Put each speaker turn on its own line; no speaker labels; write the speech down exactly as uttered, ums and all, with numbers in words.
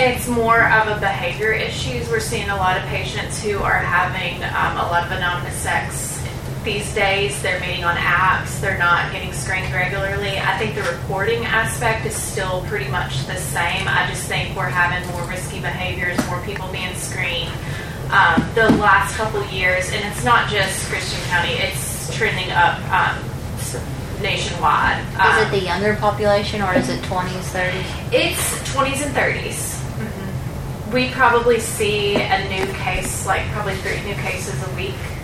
say it's more of a behavior issues. We're seeing a lot of patients who are having um, a lot of anonymous sex these days. They're meeting on apps. They're not getting screened regularly. I think the reporting aspect is still pretty much the same. I just think we're having more risky behaviors, more people being screened. Um, the last couple years, and it's not just Christian County, it's trending up um, nationwide. Um,
is it the younger population, or is it twenties, thirties?
It's twenties and thirties. Mm-hmm. We probably see a new case, like probably three new cases a week.